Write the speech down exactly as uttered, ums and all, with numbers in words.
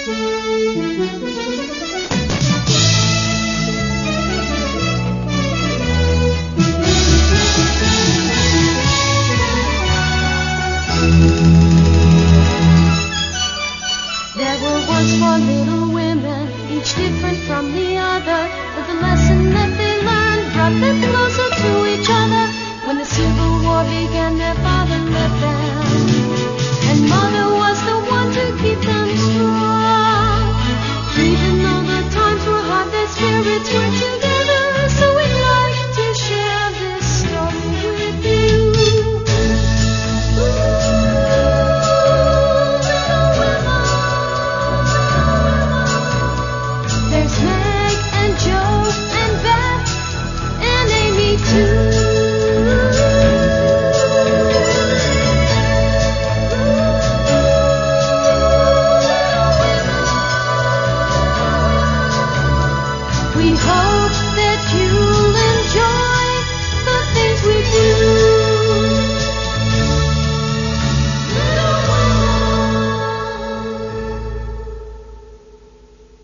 There were once four little women, each different from the other, but the lesson that they learned brought them closer to each other. When the Civil War began, their father left them